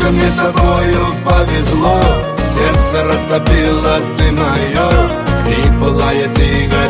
мне с тобою повезло. Сердце растопило ты мое, и пылает, и горит